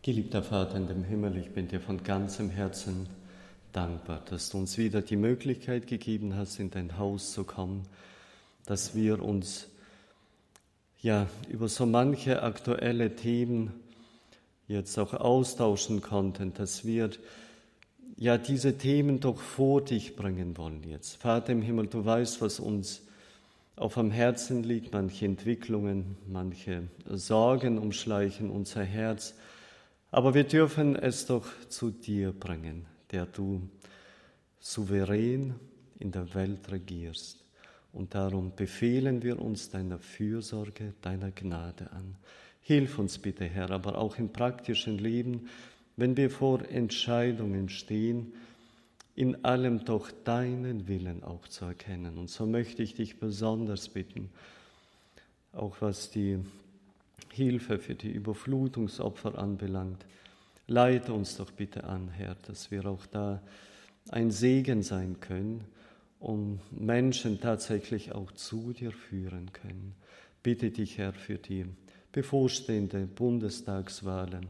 Geliebter Vater in dem Himmel, ich bin dir von ganzem Herzen dankbar, dass du uns wieder die Möglichkeit gegeben hast, in dein Haus zu kommen, dass wir uns über so manche aktuelle Themen jetzt auch austauschen konnten, dass wir diese Themen doch vor dich bringen wollen jetzt. Vater im Himmel, du weißt, was uns auf am Herzen liegt, manche Entwicklungen, manche Sorgen umschleichen unser Herz, aber wir dürfen es doch zu dir bringen, der du souverän in der Welt regierst. Und darum befehlen wir uns deiner Fürsorge, deiner Gnade an. Hilf uns bitte, Herr, aber auch im praktischen Leben, wenn wir vor Entscheidungen stehen, in allem doch deinen Willen auch zu erkennen. Und so möchte ich dich besonders bitten, auch was die Hilfe für die Überflutungsopfer anbelangt. Leite uns doch bitte an, Herr, dass wir auch da ein Segen sein können und Menschen tatsächlich auch zu dir führen können. Bitte dich, Herr, für die bevorstehende Bundestagswahlen.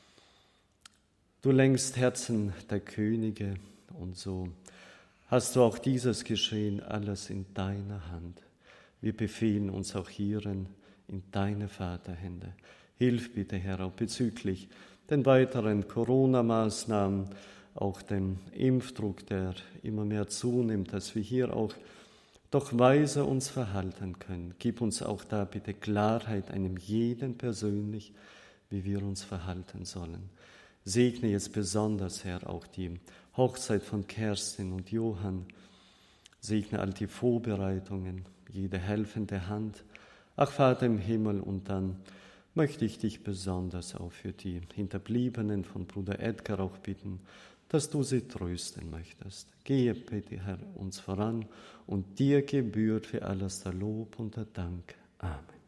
Du lenkst Herzen der Könige und so hast du auch dieses Geschehen alles in deiner Hand. Wir befehlen uns auch hierin in deine Vaterhände. Hilf bitte, Herr, auch bezüglich den weiteren Corona-Maßnahmen, auch dem Impfdruck, der immer mehr zunimmt, dass wir hier auch doch weise uns verhalten können. Gib uns auch da bitte Klarheit, einem jeden persönlich, wie wir uns verhalten sollen. Segne jetzt besonders, Herr, auch die Hochzeit von Kerstin und Johann. Segne all die Vorbereitungen, jede helfende Hand. Ach, Vater im Himmel, und dann möchte ich dich besonders auch für die Hinterbliebenen von Bruder Edgar auch bitten, dass du sie trösten möchtest. Gehe bitte, Herr, uns voran, und dir gebührt für alles der Lob und der Dank. Amen.